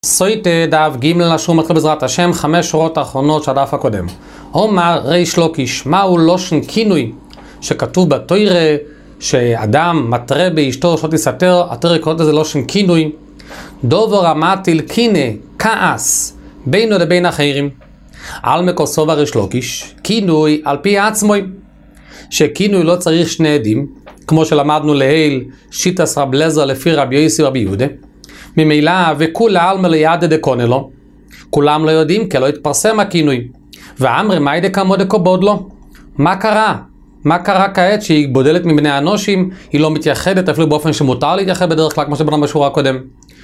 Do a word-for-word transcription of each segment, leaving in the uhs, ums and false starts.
סויטה דף ג' לשום מתחיל בעזרת השם, חמש שורות האחרונות של הדף הקודם. אומר ריש לוקיש, מהו לושן כינוי שכתוב בתוירה שאדם מטרה באשתו שלא תסתר, התוירה קוראת לזה לושן כינוי. דובר אמרתי קינה כעס בינו לבין אחרים. על מקוסו וריש לוקיש, כינוי על פי עצמוי, שכינוי לא צריך שני עדים, כמו שלמדנו להיל שיטס רב לזר לפי רבי יוסי רבי יהודה. ממילא וכולה על ליד דקונה לו, כולם לא יודעים כי לא התפרסם הכינוי. ואמרי מאי דקמו דקובוד לו, מה קרה? מה קרה כעת שהיא בודלת מבני האנושים, היא לא מתייחדת אפילו באופן שמותר להתייחד בדרך כלל כמו שבנם בשורה הקודם.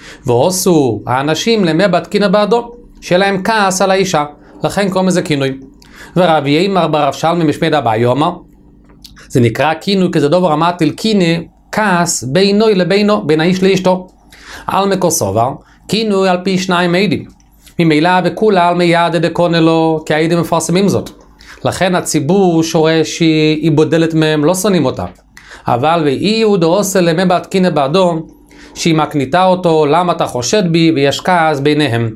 ועושו האנשים למי בת קינה בעדו, שיהיה להם כעס על האישה, לכן קוראים לזה כינוי. ורבי ימר ברב שלמי משמד אביי אומר, זה נקרא כינוי כי זה דובר אמרתי קינה כעס בינו לבינו, בין האיש לאשתו. על מקוסובר, כינוי על פי שניים עדים. ממילא וכולה על מיד דקונה לו, כי העדים מפרסמים זאת. לכן הציבור שורש שהיא בודלת מהם, לא שונאים אותה. אבל ואי הוא דעושה למי בת קינה בעדו, שהיא מקניתה אותו, למה אתה חושד בי, ויש כעס ביניהם.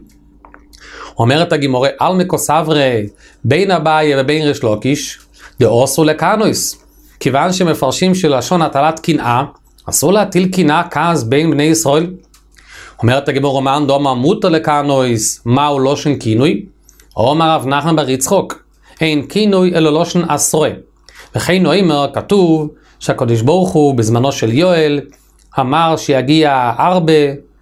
אומרת הגימורה, על מקוסברי, בין אביי ובין ריש לוקיש, דעושו לקנויס. כיוון שמפרשים של לשון הטלת קנאה, אסור להטיל קנאה כעס בין בני ישראל. אומרת הגיבור אומן דומה מותר לקנויס, מהו לושן כינוי? אומר רב נחמן בר יצחוק, אין כינוי אלא לושן אסורה. וכן נאמר כתוב שהקדוש ברוך הוא בזמנו של יואל אמר שיגיע ארבע,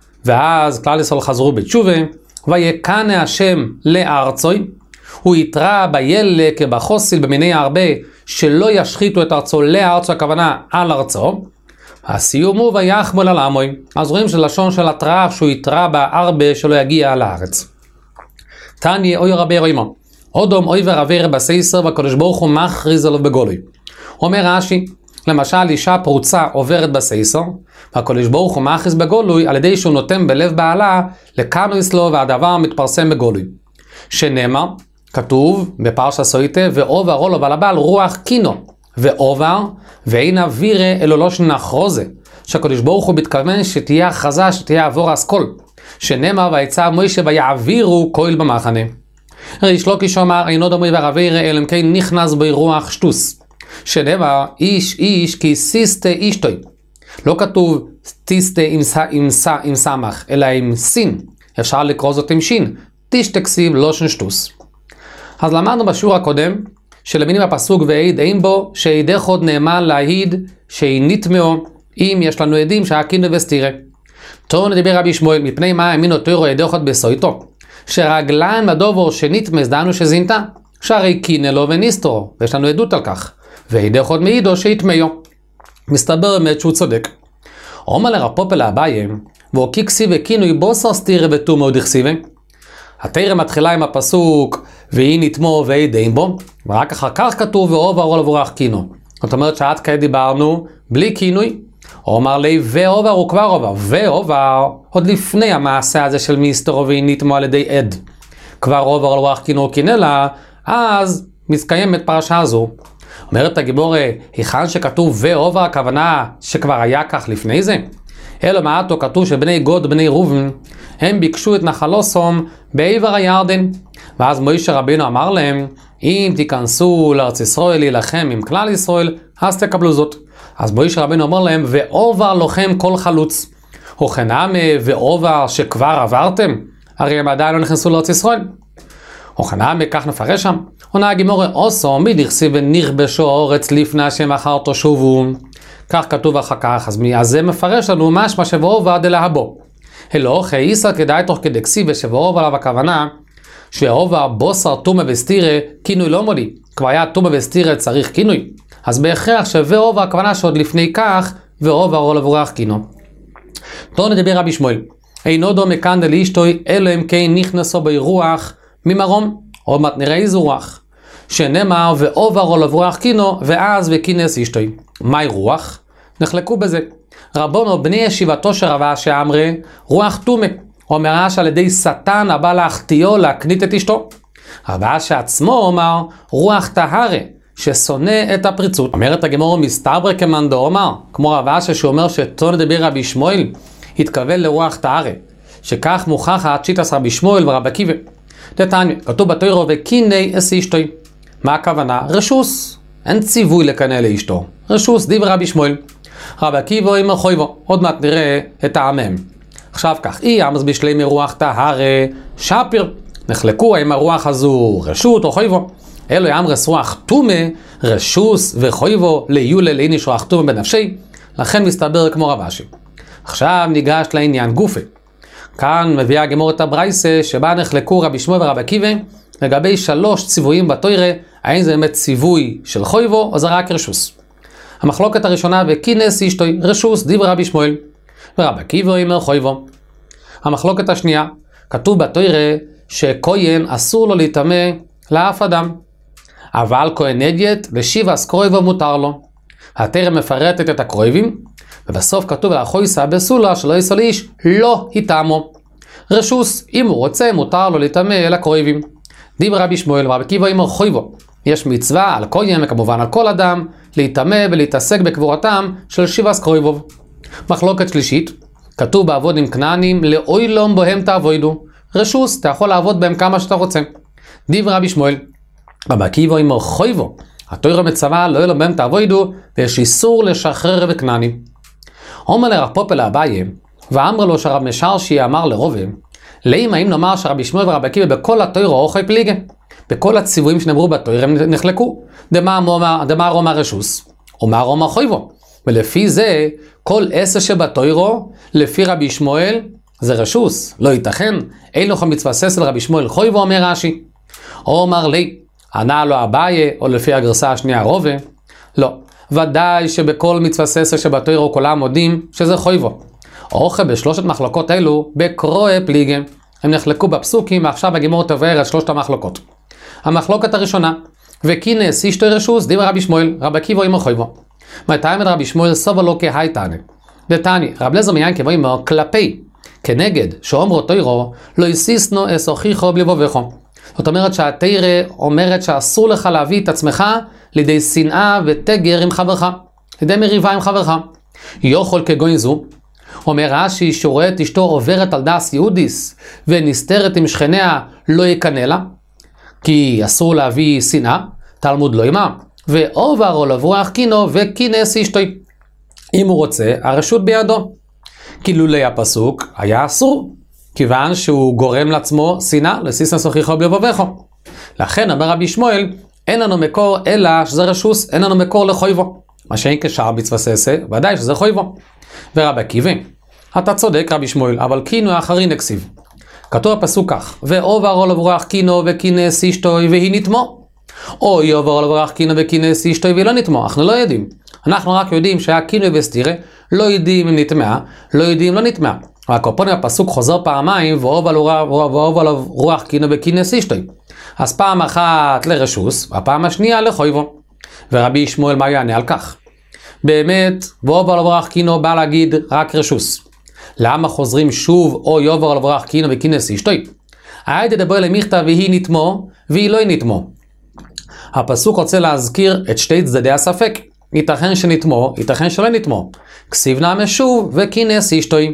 ואז כלל ישראל חזרו בתשובה, ויקנא השם לארצוי, הוא יתרא בילק ובחוסיל במיני הרבה שלא ישחיתו את ארצו לארצו, הכוונה על ארצו. הסיום הוא ויחמול על עמוי. אז רואים של לשון של התראה שהוא יתרא בהרבה שלא יגיע לארץ. תניא אוי רבי רימון, אודום אוי ורבי רבסייסר והקדוש ברוך הוא מכריז עליו בגולוי. אומר רש"י, למשל אישה פרוצה עוברת בסייסר, והקדוש ברוך הוא מכריז בגולוי על ידי שהוא נותן בלב בעלה לקנויס לו, והדבר מתפרסם בגולוי. שנאמר, כתוב בפרשת סויטה, ועובר עולו ועל הבעל רוח קינו. ועובר, ואין אווירה אלו לושן נחרוזה, שהקדוש ברוך הוא מתכוון שתהיה הכרזה, שתהיה עבור אסכול, שנאמר ויצא מוישה ויעבירו כהל במחנה. ריש לוקיש אומר, אינו דמוי ועבירה אלא אם כן נכנס בי רוח שטוס, שנאמר איש איש כי סיסטה אישתוי. לא כתוב טיסטה עם, עם, עם סמך, אלא עם סין, אפשר לקרוא זאת עם שין, תשתכסיב לושן שטוס. אז למדנו בשיעור הקודם, שלמינים הפסוק ועד אין בו, שעדך עוד נאמן להעיד שהיא נטמעו, אם יש לנו עדים שהיה כינוי וסתירה. תורן דיבר רבי שמואל, מפני מה האמינו תוירו עדך עוד בסויטו, שרגלן בדובר שנטמס דענו שזינתה, שהרי קינה לו וניסטרו, ויש לנו עדות על כך, ועדך עוד מעידו שהתמעו. מסתבר באמת שהוא צודק. אומר לרפופל לאביי, ואוקי כסיבה כינוי בוסר סתירה בתומה ודכסיבה. התורה מתחילה עם הפסוק והיא נטמו ועד אין בו, ורק אחר כך כתוב ועובר עול ורוח קינו. זאת אומרת שעד כעת דיברנו בלי כינוי. אומר לי ועובר הוא כבר עובר, ועובר עוד לפני המעשה הזה של מיסטרו והיא נטמו על ידי עד. כבר עובר עול ורוח קינו קינלה, אז מתקיימת פרשה הזו. אומרת הגיבורה, היכן שכתוב ועובר הכוונה שכבר היה כך לפני זה? אלו מעטו כתוב שבני גוד בני ראובן הם ביקשו את נחלוסום בעבר הירדן, ואז מוישה רבינו אמר להם, אם תיכנסו לארץ ישראל להילחם עם כלל ישראל, אז תקבלו זאת. אז מוישה רבינו אמר להם, ועובר לכם כל חלוץ. וכנעמה ועובר שכבר עברתם, הרי הם עדיין לא נכנסו לארץ ישראל. וכנעמה כך נפרש שם, עונה הגימורה עושו מי דכסיב ונכבשו אורץ לפני השם אחר תושובו. כך כתוב אחר כך, אז זה מפרש לנו משמע שבעובר דלהבו. אלא חייסר כדאי תוך כדי כסיבה שבעובר עליו הכוונה, שעובר בוסר תומה וסתירה כינוי לא מולי. כבר היה תומה וסתירה צריך כינוי. אז בהכרח שבעובר הכוונה שעוד לפני כך, ועובר עול ורוח קינו. תורן דיבר רבי שמואל, אינו דומה כאן דלאשתוי, אלא אם כן נכנסו ברוח ממרום, עוד מעט נראה איזו רוח. שנאמר ועובר עול ורוח קינו, ואז וכינס אשתוי. מהי רוח? נחלקו בזה. רבונו בני ישיבתו של רב אשי אמרי, רוח תומה. אומר אשי על ידי שטן הבא להחטיאו להקנית את אשתו. רב אשי עצמו אומר רוח טהרה, ששונא את הפריצות. אומרת הגמרא מסתבר כמאן דאמר, כמו רב אשי שאומר שתורן דיבר רבי שמואל, התכוון לרוח טהרה, שכך מוכחת שיטת רבי שמואל ורבי עקיבא. דתניא, כתוב בתורה וקינא אשתוי. מה הכוונה? רשוס. אין ציווי לקנא לאשתו. רשוס, דיבר רבי שמואל. רבי עקיבא אומר חויבו. עוד מעט נראה את העמם. עכשיו כך, אי אמס בשלמי רוח טהרה שפיר. נחלקו האם הרוח הזו רשות או חויבו. אלו אמרס רוח טומא, רשוס וחויבו ליולה לאיניש רוח טומא בנפשי. לכן מסתבר כמו רב אשי. עכשיו ניגש לעניין גופי. כאן מביאה הגמרא את הברייסה שבה נחלקו רבי שמואל ורבי עקיבא לגבי שלוש ציוויים בתורה, האם זה באמת ציווי של חויבו או זה רק רשוס. המחלוקת הראשונה וקינא אשתוי, רשוס, דיבר רבי שמואל, ורבי עקיבא אומר חויבו. המחלוקת השנייה, כתוב בתורה שכהן אסור לו להיטמא לאף אדם, אבל כהן נגד לשיבעס קרויבו מותר לו. התורה מפרטת את הקרויבים, ובסוף כתוב לאחויסא בסולה שלא יישא לאיש לא היטמאו. רשוס, אם הוא רוצה מותר לו להיטמא אל הקרויבים. דיבר רבי שמואל ורבי עקיבא אומר חויבו. יש מצווה על כהן וכמובן על כל אדם להיטמא ולהתעסק בקבורתם של שיבעס קרויבו. מחלוקת שלישית, כתוב בעבודים כנענים לאוילום בהם תעבודו. רשוס, אתה יכול לעבוד בהם כמה שאתה רוצה. דיבר רבי שמואל. רבי עקיבא אומר חויבו. התורה מצווה לאוילום בהם תעבודו ויש איסור לשחרר בכנעני. אומר לרב פופא לאביי, ואמר לו שרב משרשי אמר לרובה, לאמא אם נאמר שרבי שמואל ורבי עקיבא בכל התורה אוכי פליגה, בכל הציוויים שנאמרו בתורה הם נחלקו, דמה רומא רשוס, ומה רומא חויבו, ולפי זה כל עשר שבתורה, לפי רבי שמואל, זה רשוס, לא ייתכן, אין לך מצווה ססל רבי שמואל חויבו, אומר רש"י. אומר לי, ענה לו אביי, או לפי הגרסה השנייה רובה, לא. ודאי שבכל מצווה ססר שבתורה כולם מודים שזה חויבו. אוכל בשלושת מחלוקות אלו בקרואי פליגה. הם נחלקו בפסוקים, ועכשיו הגמרא תבאר את שלושת המחלוקות. המחלוקת הראשונה, וקינא אשתוי רשוס, דיבר רבי שמואל, רבי עקיבא אומר חויבו. מתאם את רבי שמואל סובר לו כהייתנא. דתניא, רב אליעזר מיינקב אומר כלפי, כנגד, שאומרו תורה, לא יסיסנו אס אחיכו בלבבכו. זאת אומרת שהתורה אומרת שאסור לך להביא את עצמך לידי שנאה ותגר עם חברך, לידי מריבה עם חברך. יוכל כגון זו, אומר רש"י שרואה את אשתו עוברת על דס יהודיס ונסתרת עם שכניה לא יקנא לה, כי אסור להביא שנאה, תלמוד לא ימה, ועובר או לברוח קינו וקינא אשתוי. אם הוא רוצה, הרשות בידו. כי לולי הפסוק היה אסור, כיוון שהוא גורם לעצמו שנאה, לסיסנא אחיכו בלבבכו. לכן אומר רבי שמואל, אין לנו מקור אלא שזה רשוס, אין לנו מקור לחויבו. מה שאין כשאר מצווה ססה, ודאי שזה חויבו. ורבי עקיבא, אתה צודק רבי שמואל, אבל קינו אחרין הכסיב. כתוב הפסוק כך, ועובר או לברוח קינו וקינא אשתוי והיא נטמו. או יעובר או לברוח קינו וקינא אשתוי והיא לא נטמו. אנחנו לא יודעים. אנחנו רק יודעים שהיה קינו וסתירה, לא יודעים אם נטמעה, לא יודעים לא נטמעה. הקופונים הפסוק חוזר פעמיים, ועובר לברוח קינו וקינא אשתוי. אז פעם אחת לרשוס, והפעם השנייה לחויבו. ורבי שמואל מה יענה על כך? באמת, ועובר לברוח קינו בא להגיד רק רשוס. למה חוזרים שוב או יעובר לברוח קינו וקינא אשתוי? הייתי דבר למכתב והיא נטמו, והיא לא נטמו. הפסוק רוצה להזכיר את שתי צדדי הספק. ייתכן שנטמו, ייתכן שלא נטמו. כסיב נעמה שוב וקינא אשתוי.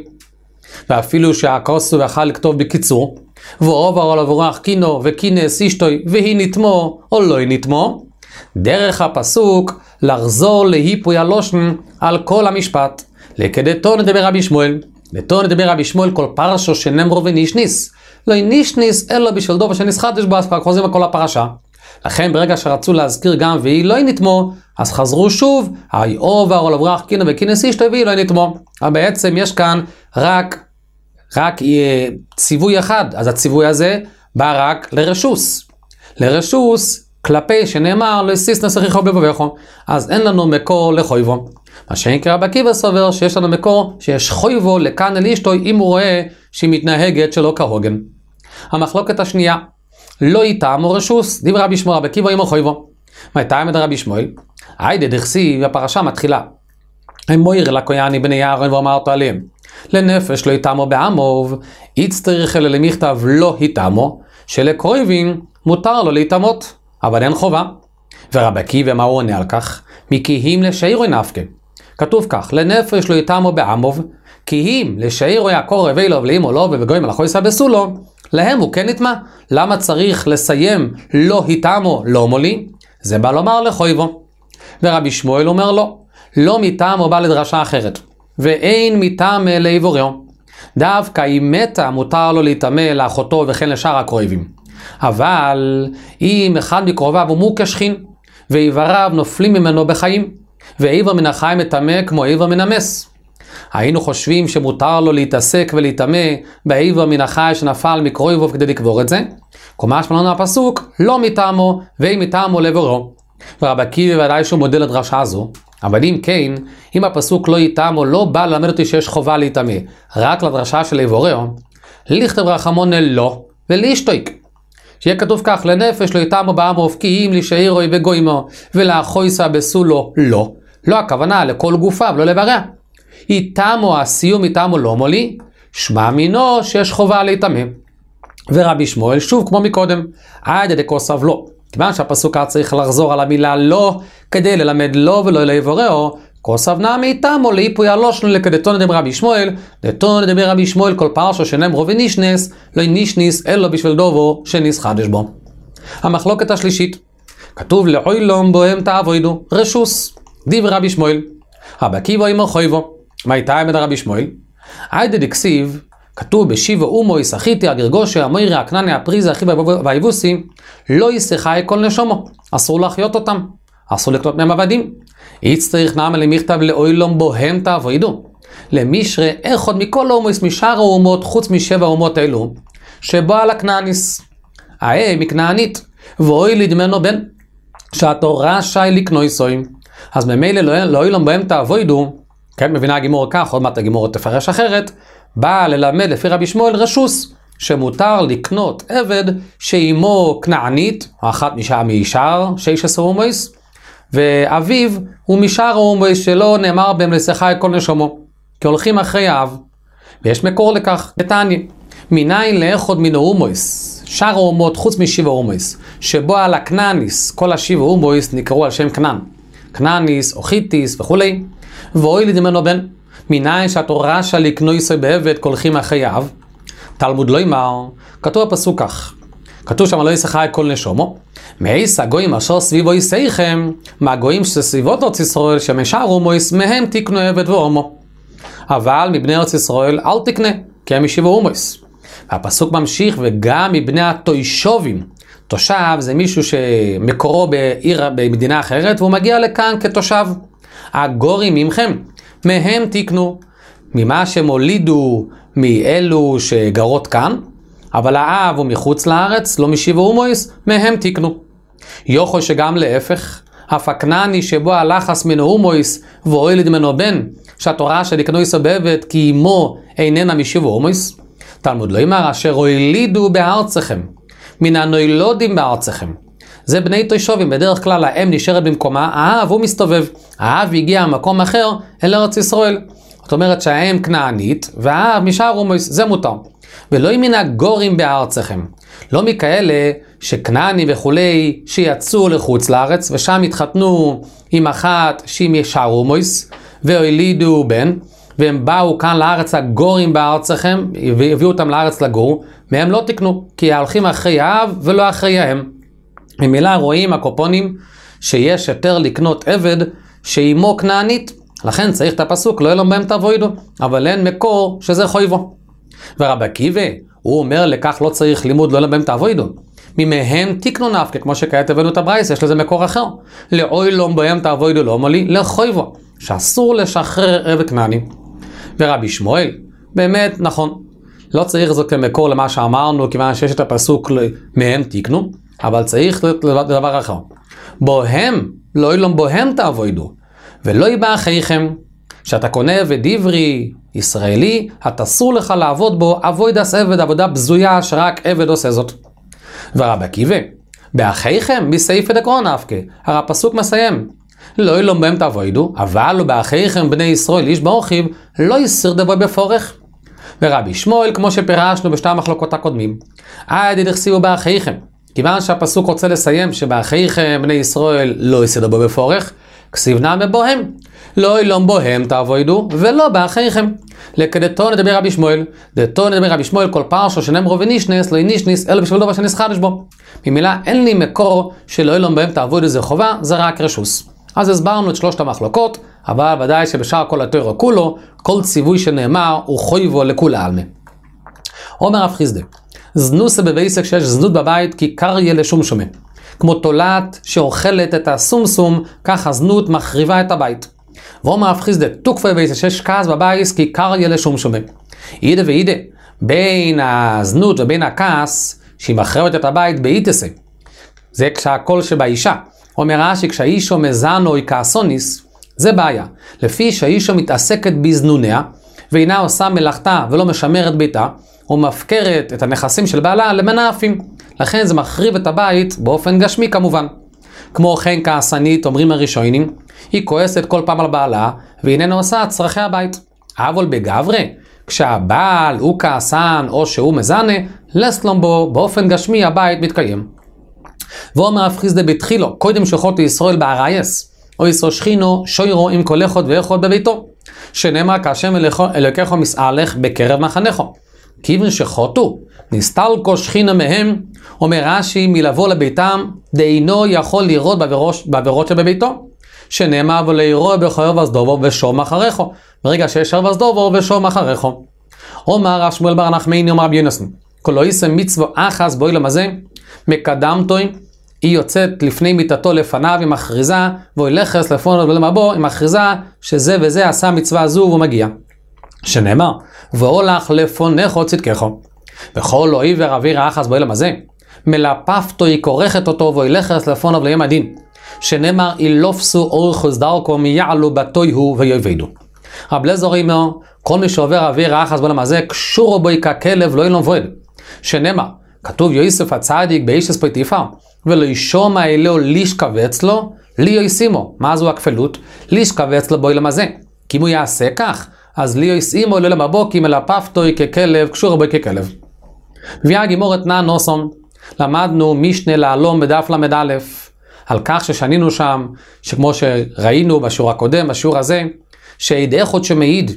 ואפילו שהכוסו יכל לכתוב בקיצור, ועובר לברוח קינו וקינא אשתוי והיא נטמו או לא נטמו, דרך הפסוק לחזור להיפוי הלושן על כל המשפט. לכדתו נדבר רבי שמואל, לתו נדבר רבי שמואל כל פרשו שנאמרו ונישניס, לא נישניס אלא בשביל דובר שנסחדש בו, אז חוזרים על כל הפרשה. לכן ברגע שרצו להזכיר גם והיא לא נטמו, אז חזרו שוב, העובר לברוח קינו וקינא אשתוי והיא לא נטמו. אבל בעצם יש כאן רק רק ציווי אחד, אז הציווי הזה בא רק לרשוס. לרשוס כלפי שנאמר לסיסנא אחיכו בלבבכו, אז אין לנו מקור לחויבו. מה שנקרא רבי עקיבא סובר שיש לנו מקור שיש חויבו לקנא לאשתוי אם הוא רואה שהיא מתנהגת שלא כהוגן. המחלוקת השנייה, לא יטעמו רשוס, דיבר רבי שמואל, רבי עקיבא אומר חויבו. מתאם את רבי שמואל, היידה דכסיב, הפרשה מתחילה. אמור לכהני בני אהרון ואמרת עליהם, לנפש לא יטעמו בעמוב, יצטרך אלא למכתב לא יטעמו, שלקרובים מותר לו להיטמות, אבל אין חובה. ורבי עקיבא מה הוא עונה על כך? מכיהם לשעירו נפקא. כתוב כך, לנפש לא יטעמו בעמוב, כי אם לשעירו יעקור רבי לו ולאמו לו ובגויים על החויסה בסולו, להם הוא כן נטמע. למה צריך לסיים לא היתמו לא מולי? זה בא לומר לחויבו. ורבי שמואל אומר לו, לא מטעמו בא לדרשה אחרת, ואין מטעם לעבוריו. דווקא אם מתה מותר לו להתאמה לאחותו וכן לשאר הקרובים. אבל אם אחד מקרוביו הוא מוכה שכין, ואיבריו נופלים ממנו בחיים, ואיבר מן החיים מטמא כמו איבר מן המס. היינו חושבים שמותר לו להתעסק ולהתאמה באיבר מן החי שנפל מקרוביו כדי לקבור את זה. כמו משמענו הפסוק, לא מטעמו ואין מטעמו לעבורו. ורבי עקיבא ודאי שהוא מודל לדרשה הזו, אבל אם כן, אם הפסוק לא יטעמו לא בא ללמד אותי שיש חובה להתאמה, רק לדרשה של עבורו, לכתב רחמון לא, ולהשתויק. שיהיה כתוב כך, לנפש לא יטעמו בעמו, כי אם לשעירו וגוימו, ולאחויסה בסולו לא. לא הכוונה לכל גופיו, לא לברע. יטעמו הסיום יטעמו לא מולי, שמע מינו שיש חובה להתאמה. ורבי שמואל שוב כמו מקודם, עד ידי כוסף לא. כיוון שהפסוק צריך לחזור על המילה לא, כדי ללמד לא ולא לעבורו, כוסף נעמי יטעמו לאיפוי הלושן לכדתון לדבר רבי שמואל, דתון לדבר רבי שמואל כל פרשו שנאמרו ונישנס, לא נישניס אלו בשביל דובו שניס חדש בו. המחלוקת השלישית, כתוב לעולם בוהם תעבודו, רשוס, דיבר רבי שמואל, רבי עקיבא אמר חויבו. מה הייתה עמד רבי שמואל? עד דכסיב, כתוב בשיבה אומו ישחיתי הגרגושי המוירי הכנעני הפריזי אחי והיבוסי, לא ישחי כל נשומו, אסור להחיות אותם, אסור לקנות מהם עבדים. יצטריך נעמה למכתב לעולם בוהם תעבודו, למישרי אחד מכל האומות משאר האומות חוץ משבע האומות אלו, שבא על הכנעניס, האה מכנענית, ואוי לדמנו בן, שהתורה שי לקנויסוי, אז ממילא לעולם בוהם תעבודו, כן, מבינה הגימור כך, עוד מעט הגימור תפרש אחרת, בא ללמד לפי רבי שמואל רשוס, שמותר לקנות עבד שאימו כנענית, אחת משאר שש עשרה אומויס, ואביו הוא משאר האומויס שלא נאמר בהם לשחי כל נשומו, כי הולכים אחרי האב, ויש מקור לכך, בתניא, מניין לאחד מן האומויס, שאר האומות חוץ משבע אומויס, שבו על הכנעניס, כל השבע אומויס נקראו על שם כנען, כנעניס, אוכיטיס וכולי, ואוי לדמנו בן, מניין שהתורה של לקנויסוי בעבד כולכים אחרי האב. תלמוד לא אמר, כתוב הפסוק כך, כתוב שם לא ישחי כל נשומו, מאיס הגויים אשר סביבו יסייכם, מהגויים שסביבות ארץ ישראל שמשאר אומויס, מהם תקנו עבד ואומו. אבל מבני ארץ ישראל אל תקנה, כי הם ישיבו אומויס. והפסוק ממשיך, וגם מבני התוישובים, תושב זה מישהו שמקורו בעיר, במדינה אחרת, והוא מגיע לכאן כתושב. הגורים ממכם, מהם תקנו, ממה שמולידו מאלו שגרות כאן, אבל האב הוא מחוץ לארץ, לא משיבו אומויס, מהם תקנו. יוכל שגם להפך, אף הכנעני שבו הלחס מנו אומויס, ואוילד מנו בן, שהתורה של לקנויסו בעבד, כי אמו איננה משיבו אומויס. תלמוד לא אמר, אשר הולידו בארצכם, מן הנוילודים בארצכם. זה בני תוישובים, בדרך כלל האם נשארת במקומה, האב הוא מסתובב, האב הגיע ממקום אחר אל ארץ ישראל. זאת אומרת שהאם כנענית, והאב משאר אומויס, זה מותר. ולא מן הגורים בארצכם, לא מכאלה שכנעני וכולי שיצאו לחוץ לארץ, ושם התחתנו עם אחת שהיא משאר אומויס, והולידו בן, והם באו כאן לארץ הגורים בארצכם, והביאו אותם לארץ לגור, מהם לא תקנו, כי הולכים אחרי האב ולא אחרי האם. במילה רואים הקופונים שיש יותר לקנות עבד שאימו כנענית, לכן צריך את הפסוק לא אלום בהם תעבודו, אבל אין מקור שזה חויבו. ורבי עקיבא הוא אומר לכך לא צריך לימוד לא אלום בהם תעבודו, ממהם תקנו נפקא, כמו שכעת הבאנו את הברייתא, יש לזה מקור אחר, לעולם בהם תעבודו לא מולי לחויבו, שאסור לשחרר עבד כנעני. ורבי שמואל באמת נכון, לא צריך זאת כמקור למה שאמרנו, כיוון שיש את הפסוק מהם תקנו, אבל צריך לדבר אחר. בוהם, לא אילום בוהם תעבודו, ולא יבא אחריכם, שאתה קונה עבד עברי ישראלי, אתה אסור לך לעבוד בו עבודת עבד, עבודה בזויה שרק עבד עושה זאת. ורבי עקיבא, באחיכם בסעיפא דקרא נפקא, הרי הפסוק מסיים, לא אילום בהם תעבודו, אבל באחיכם בני ישראל איש באחיו, לא יסיר דבר בפורך. ורבי שמואל, כמו שפירשנו בשתי המחלוקות הקודמים, עד דכסיבו באחיכם, כיוון שהפסוק רוצה לסיים שבאחיכם בני ישראל לא יסיר דבר בפורך, כסיבנה מבוהם. לא אילום בוהם תעבודו, ולא באחיכם. לכדתו נדבר רבי שמואל, דתו נדבר רבי שמואל כל פרשו שנאמרו ונישנס, לא נישנס, אלא בשביל דבר שנסחדש בו. ממילא אין לי מקור שלא אילום בוהם תעבודו זה חובה, זה רק רשוס. אז הסברנו את שלושת המחלוקות, אבל ודאי שבשאר כל התורה כולו, כל ציווי שנאמר הוא חויבו לכולי עלמא. אומר רב חיסדא, זנוסה בבייסק שיש זנות בבית כי קריה לשום שומה. כמו תולעת שאוכלת את הסומסום, כך הזנות מחריבה את הבית. ואומר רב חיסדא, תוקפה בבייסק שיש כעס בבית כי קריה לשום שומה. אידה ואידה, בין הזנות ובין הכעס, שהיא מחרבת את הבית באיתסה. זה כשהכל שבאישה. אומר רש"י, כשהאישו מזנוי כעסוניס, זה בעיה. לפי שהאישו מתעסקת בזנוניה, ואינה עושה מלאכתה ולא משמרת ביתה, ומפקרת את הנכסים של בעלה למנאפים. לכן זה מחריב את הבית באופן גשמי כמובן. כמו כן כעסנית, אומרים הראשונים, היא כועסת כל פעם על בעלה, ואיננה עושה את צרכי הבית. אבל בגברי, כשהבעל הוא כעסן או שהוא מזנה, לסלום בו באופן גשמי הבית מתקיים. ואומר רב חיסדא בתחילו, קודם שולחות ישראל בארייס, או ישראל שכינו שוירו עם כל אחד ואחד בביתו, שנאמר כהשם אלוקיך מסעלך בקרב מחנךו. כיוון שחוטו, נסתלקו שכינה מהם, אומר רש"י מלבוא לביתם, דאינו יכול לראות בעבירות שבביתו, שנאמר ולא יראה בחייו וסדובו ושום אחריכו, ברגע שיש שור וסדובו ושום אחריכו. אומר רב שמואל בר נחמני אומר רבי יונתן, כל לא יישם מצווה אחס באילום הזה, מקדמתוי, היא יוצאת לפני מיטתו לפניו עם מכריזה, והוא ילכס לפונו ולמבוא עם מכריזה שזה וזה עשה מצווה זו והוא מגיע. שנאמר, והולך לפונך צדקךו. וכל לא עיוור אוויר אחס באילום הזה, מלפפתו היא כורכת אותו והוא ילכס לפונו וליום הדין. שנאמר, אילופסו אורכוס דרכו מיעלו בתויהו ויובדו. רב לזר אומר, כל מי שעובר אוויר אחס באילום הזה, קשורו בו ככלב לא ילום ועד. שנאמר, כתוב יוסף הצדיק באישס פוטיפר, ולא ישומע אלו לישכבץ לו, לי ישימו. מה זו הכפלות? לישכבץ לו באילום הזה. כי אם הוא יעשה כך, אז לי ישימו לעולם הבא, כי מלפפתוי ככלב, קשור בו ככלב. ויהיה גימורת נע נוסום, למדנו משנה לעלום בדף למד א', על כך ששנינו שם, שכמו שראינו בשיעור הקודם, בשיעור הזה, שעד אחד שמעיד,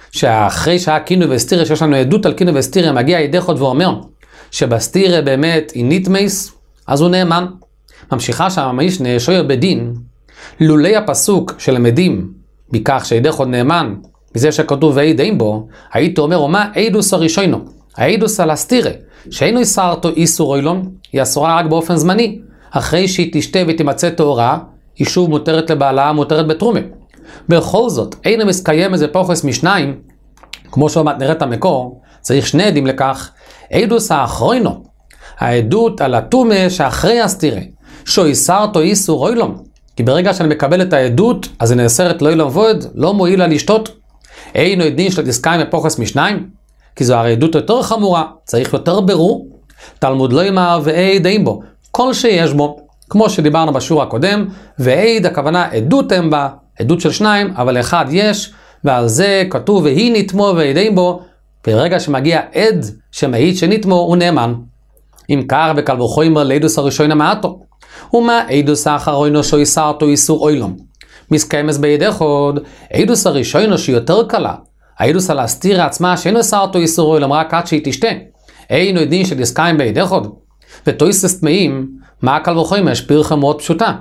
שאחרי שהיה קינו וסתירה, שיש לנו עדות על קינו וסתירה, מגיע עד אחד ואומר, שבסתירה באמת היא ניטמייס, אז הוא נאמן. ממשיכה שם המשנה שויר בדין, לולי הפסוק שלמדים בכך שעד אחד נאמן, בזה שכתוב ועד אין בו, היית אומר, ומה עדוס הראשונו? העדוס על הסתירה, שאינו יסרתו איסור אילום, היא אסורה רק באופן זמני. אחרי שהיא תשתה ותמצא תאורה, היא שוב מותרת לבעלה, מותרת בתרומה. בכל זאת, אינו מסקיים איזה פוחס משניים, כמו שעומת נראית המקור, צריך שני עדים לכך, עדוס האחרונו, העדות על התומה שאחרי הסתירה, שו יסרתו איסור אילום, כי ברגע שאני מקבל את העדות, אז היא נאסרת לא אילום ועד, לא מועיל לה לשתות. אינו עדין של תסקיים בפוחס משניים, כי זו הרי עדות יותר חמורה, צריך יותר ברור. תלמוד לא יאמר ועד אין בו, כל שיש בו, כמו שדיברנו בשיעור הקודם, ועד הכוונה עדות הם בה, עדות של שניים, אבל אחד יש, ועל זה כתוב והיא נתמו ועד אין בו, ברגע שמגיע עד שמעיד שנתמו הוא נאמן. אם קר בקל וחומר לעדוס הראשון המעטו, ומה עדוס האחרונו שו יסרתו איסור אילום? מסקיימס ביד אחד, עדוס הראשון שיותר קלה, העדוס על הסתירה עצמה שאינו יסרתו איסור אילום רק עד שהיא תשתה. אינו עדין של יסקיים ביד אחד. ותויסס תמאים, מה קל וחומר? שפירחה מאוד פשוטה.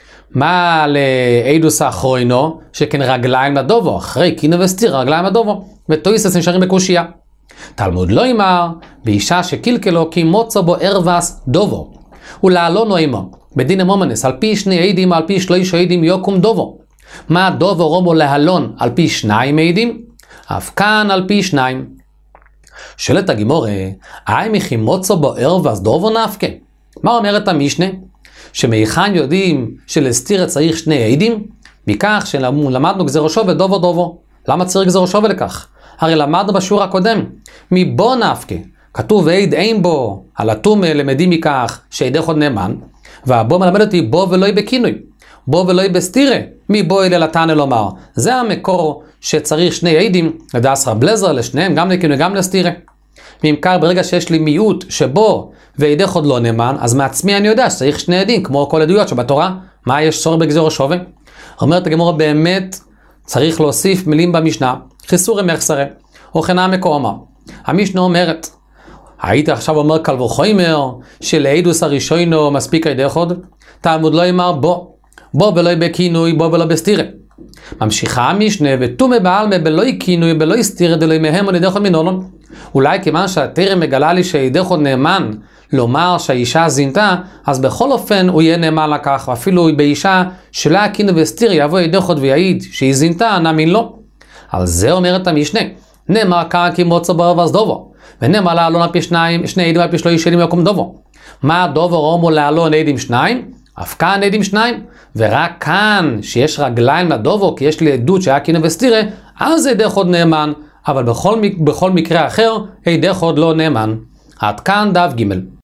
מה לעדוס האחרונו? שכן רגליים לדובו, אחרי קינו וסתירה רגליים לדובו. ותויסס נשארים בקושייה. תלמוד לא יאמר, באישה שקילקלו כי מוצא בו ערבס דובו. ולעלו נאמר, בדין המומנס, על פי שני עדים, על פי שלוש עדים יוקום דובו. מה דובו רומו להלון על פי שניים עדים? אף כאן על פי שניים. שואלת הגימורה, האי מכי מוצא בו ערבס דובו נפקה? מה אומרת המשנה? שמהיכן יודעים שלסתירה צריך שני עדים? מכך שלמדנו גזירו שווה דובו דובו. למה צריך גזירו שווה לכך? הרי למדנו בשיעור הקודם, מבו נפקה, כתוב ועד אין בו, על התומה למדים מכך שעד אחד נאמן, והבו מלמד אותי בו ולא בכינוי, בו ולא בסתירה, מבו אלה לתנא לומר. זה המקור שצריך שני עדים, לדעס רב לזר לשניהם, גם לכינוי גם לסתירה. ממכר ברגע שיש לי מיעוט שבו ועד אחד לא נאמן, אז מעצמי אני יודע שצריך שני עדים, כמו כל עדויות שבתורה, מה יש צורך בגזירו שווה? אומרת הגמרא, באמת צריך להוסיף מילים במשנה, חיסורי מחסרה, או חנה מקומה. המשנה אומרת, היית עכשיו אומר קל וחומר, שלעידוס הראשונו מספיק עד אחד, תלמוד לא אמר בוא, בוא ולא בכינוי, בוא ולא בסתירה. ממשיכה המשנה, ותומה בעלמה בלוי כינוי, בלוי סתירה, דלוי מהם על ידי אחד מנולון. אולי כיוון שהתרם מגלה לי שידי אחד נאמן לומר שהאישה זינתה, אז בכל אופן הוא יהיה נאמן לכך, ואפילו באישה שלא הכינוי וסתירה יבוא ידי אחד ויעיד שהיא זינתה, נאמין לו. על זה אומרת המשנה, נאמר כאן כי מוצא בר וסדובו, ונאמר לעלון על פי שניים, שני עדים על פי שלוש עדים יקום דובו. מה דובו רומו לעלון עדים שניים? אף כאן עדים שניים, ורק כאן שיש רגליים לדובו, כי יש לי עדות שהיה כינוי וסתירה, אז עדי אחד נאמן, אבל בכל, בכל מקרה אחר, עדי אחד לא נאמן. עד כאן דף ג'.